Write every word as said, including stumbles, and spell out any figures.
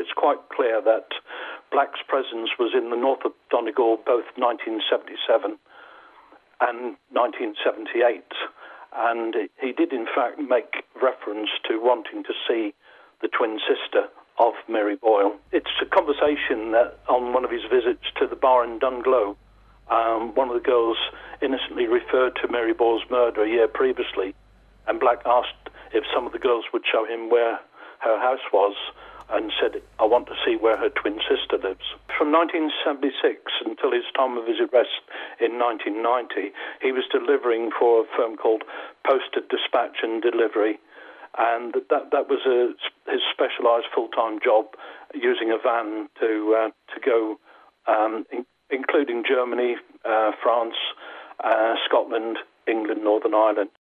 it's quite clear that Black's presence was in the north of Donegal both nineteen seventy-seven and nineteen seventy-eight. And he did, in fact, make reference to wanting to see the twin sister of Mary Boyle. It's a conversation that on one of his visits to the bar in Dunglow, um, one of the girls innocently referred to Mary Boyle's murder a year previously, and Black asked if some of the girls would show him where her house was, and said, I want to see where her twin sister lives. From nineteen seventy-six until his time of his arrest in nineteen ninety, he was delivering for a firm called Postal Dispatch and Delivery, and that that was a, his specialised full-time job, using a van to uh, to go, um, in, including Germany, uh, France, uh, Scotland, England, Northern Ireland.